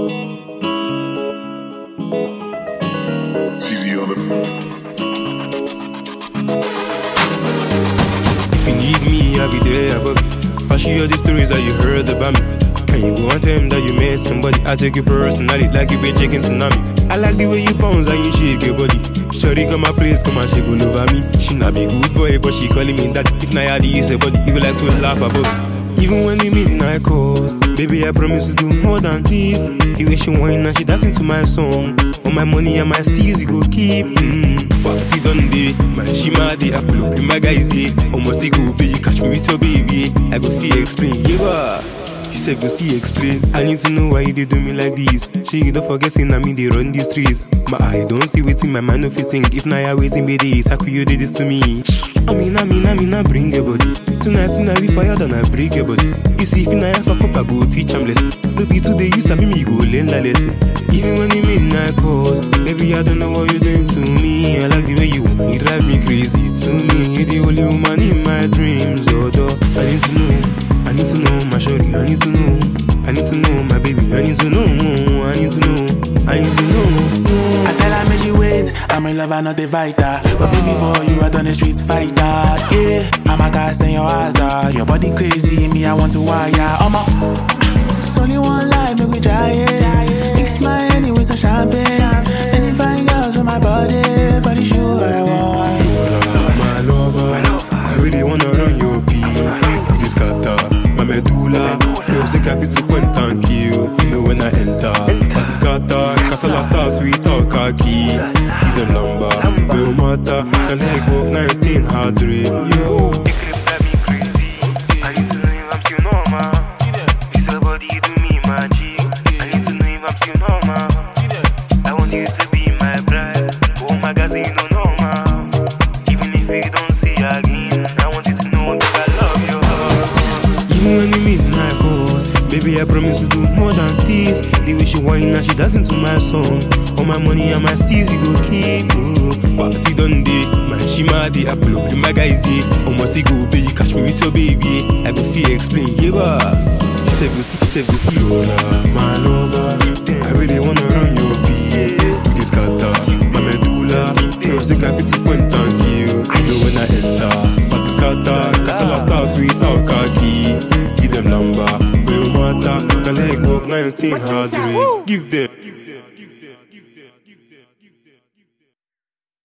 TV on the phone. If you need me, I'll be there, Bobby. If I show you all the stories that you heard about me, can you go and tell him that you met somebody? I take you personally like you been checking tsunami. I like the way you bounce and you shake your body. Shorty come my place, come and shake all over me. She not be good boy, but she calling me that. If not had is a body, you go like so laugh about me. Even when the midnight calls, baby, I promise to do more than this. The way she whine and she dancing to my song. All my money and my steez, you go keep. Party done day, man, she mad day. I pull up in my guys, yeah. Almost go, baby, catch me with your baby. I go see explain, yeah. She said, go see explain. I need to know why you do me like this. She don't forget saying that me they run these streets. My eye don't see waiting, my mind no fit think. If now you waiting by days, how could you do this to me? I mean, bring your body. Tonight we fire than I break your body. You see, if you now fuck up, I go teach I'm lesson. Maybe today you sabi me go learn la lesson. Even when the midnight calls, baby, I don't know what you're doing to me. I like the way you drive me crazy to me. You're the only woman in my dreams, although I need to know my shorty, I need to know my baby, I need to know. I tell her make she wait, I'm in love, I'm not a fighter. But baby for you, I done the streets fighter. Yeah, I'm a guy saying your eyes are. Your body crazy, me I want to wire. It's only one life, make we try it. Mix my any with some champagne. Any fine girls with my body sure I want. My lover, I really wanna run your beat. This kata, my medulla. Yo, say capital point and kill. You know when I enter. This kata, Casala stars without khaki. Give them number, no matter. The leg up 19 hard rate. Yo. When the midnight calls, baby, I promise to do more than this. The way she whine and she dancing to my song. All my money and my steez, you go keep. Party done day, man, she mad day. I pull up in my guys, yeah. Almost go, baby, catch me with your baby. I go see explain, yeah. She said, go see, my lover. I really wanna run your beat. With this kata, my medulla. Yo, say capital point and kill. You know when I enter. But this kata, Casala stars without khaki. Give them number, no matter. The leg up 19 hard way. Give them.